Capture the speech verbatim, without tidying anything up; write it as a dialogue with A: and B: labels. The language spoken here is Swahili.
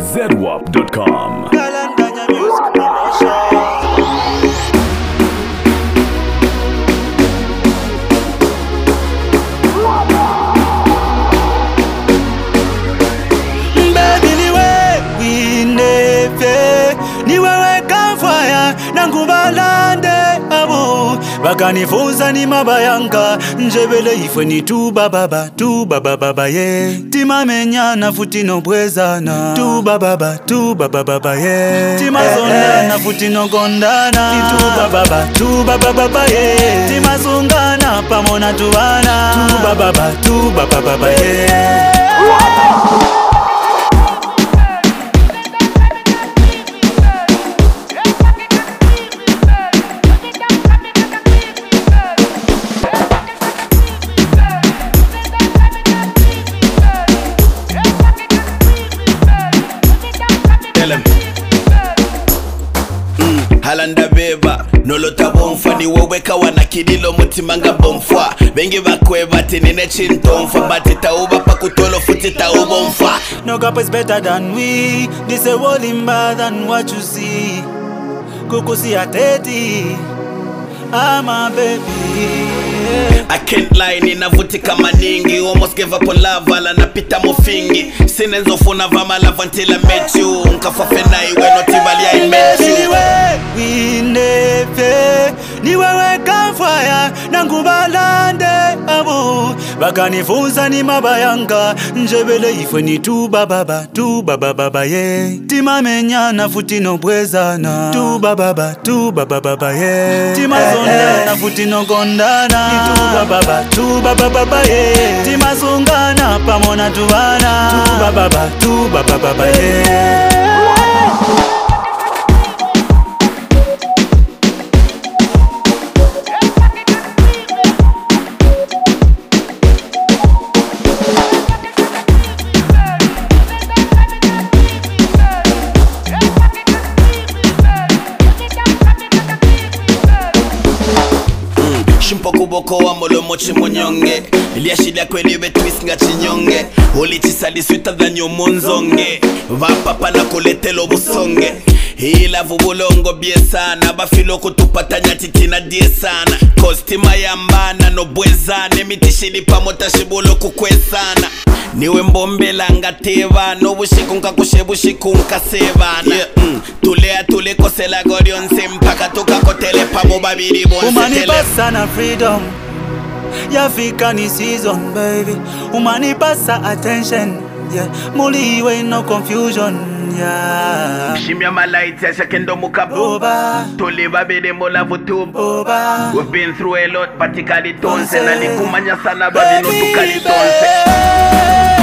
A: zedwap dot com.
B: Bakanifunza ni mabayanga njebele ifwe ni tu baba tu baba ye tima menyana futi no bwezana tu baba tu baba ye tima zondana futi no gondana tu baba tu baba ye tima zungana pamona tuwana tu baba tu baba ye.
C: Halanda beba nolota bomfa ni weweka wanakidilo mutimanga bomfa bengi bakwe bati nine chintomfa bati tauba pakutolo futi taubomfa.
B: No gap is better than we. This a world in bad than what you see. Kukusi ateti I'm a baby.
C: I can't lie, ninavuti kama ningi. Almost gave up on love, ala napita mofingi. Sinenzo funa vama love until I met you. Nkafafena iwe notibali I met you.
B: We never niwewe kafaya nangubalande abu bakanifunza ni mabayanga njebele ifwe ni tu baba tu baba ye tima menyana futi no bwezana tu baba tu baba ye tima zondana futi no gondana tu baba tu baba ye tima zungana pamona tuwana tu baba tu baba ye.
C: Shimpoku boko wa molo mochi monyonge Ilia shida kweli we twist nga chinyonge Oli chisali swita dhanyo monzonge Vapapa na kuletelo busonge Hila vubulongo bie sana Bafilo kutupata nyatitina die sana Kostima yambana no bwezane Mitishili pamota shibulo kukwe sana Niwe mbombela nga teva No bushikunka kushebushikunka sevana yeah, mm. Tulea tule kosela gorionse Mpaka tuka kotele pabo babiri bonse
B: Umanipasa na freedom Yafika ni season baby Umanipasa attention yeah. Muliwe no confusion yeah.
C: Shimya malaiti ya shakendo mukabu Tuli babide mola vutubu We've been through a lot patikali tonse Na likumanya sana babino tukali tonse.